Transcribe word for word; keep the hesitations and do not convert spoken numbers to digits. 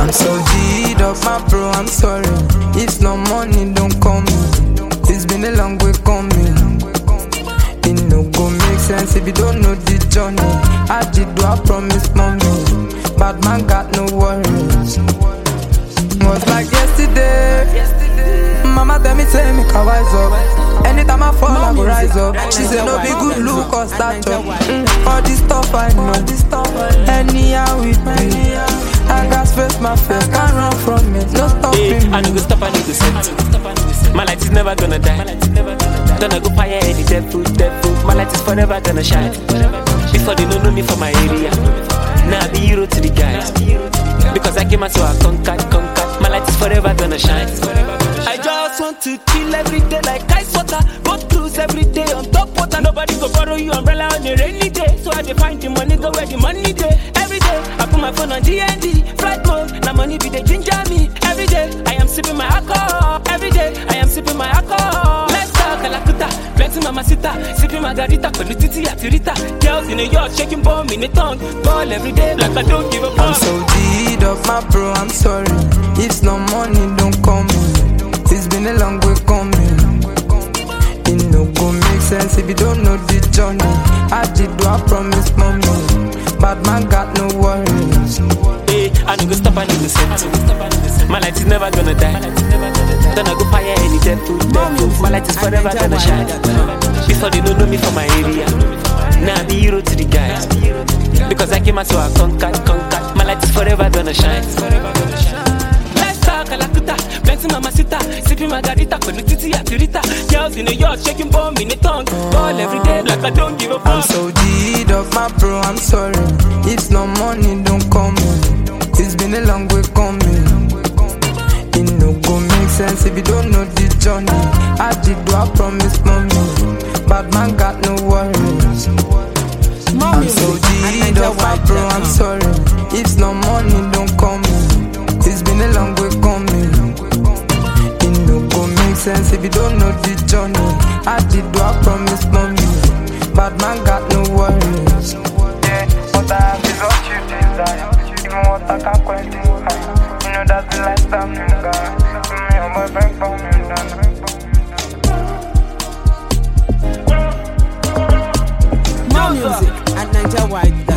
I'm so G'd up, my bro, I'm sorry. If no money, don't call me. It's been a long way coming. It no go make sense if you don't know the journey. I did do I promise mommy. Bad man got no worries. Was like yesterday. Mama tell me, say me can wise up. Anytime I fall, I go rise up. She said no be good look or stature. Mm, all this stuff I know. Anyhow with me, I got face my face, can't run from it. No stopping me. I no go stop, I no go set. My light is never gonna die. Gonna go fire any devil, devil. My light is forever gonna shine. Before they don't know me from my area, now I be hero to the guys. Because I came out so I conquered, conquered. My light is forever gonna shine. I just want to chill every day like ice water. Go cruise every day on top water. Nobody go borrow you umbrella on a rainy day. So I dey find the money, go where the money day. Every day I put my phone on D N D, flight mode. Now money be the ginger me. Every day I am sipping my alcohol. Every day I am sipping my alcohol. Let's talk Kalakuta, plenty mamacita, sipping margarita, polititi atirita. Girls in the yard shaking bomb in the tongue. Ball every day like I don't give a fuck. I'm so G'd up, my bro, I'm sorry. If no money, don't call me. It's been a long way coming. It no go make sense if you don't know the journey. I did do I promise mommy. Bad man got no worries. Hey, I no go stop, I no go set. My light is never gonna die. Gonna go fire any devil, devil. My light is forever gonna shine. Before they don't know me from my area, now I be hero to the guys. Because I came out so I conquered, conquered. My light is forever gonna shine. Let's talk Kalakuta, plenty mamacita, sipping margarita, polititi atirita. Girls in the yard shaking bomb in the tongue. Ball every day like I don't give a fuck. I'm so G'd up, my bro, I'm sorry. If no money, don't call me. It's been a long way coming. It no go make sense if you don't know the journey. I did do I promise mommy. Bad man got no worries. I'm so G'd up, my bro, I'm sorry. If no money, don't call me. It's been a long way coming. It no go make sense if you don't know the journey. I did do I promise mommy. Bad man got no worries. Yeah, what I have is what you desire. Even what I can't quench it. You know that's the lifestyle, nigga. Me and my bank for me, More music at Niger White.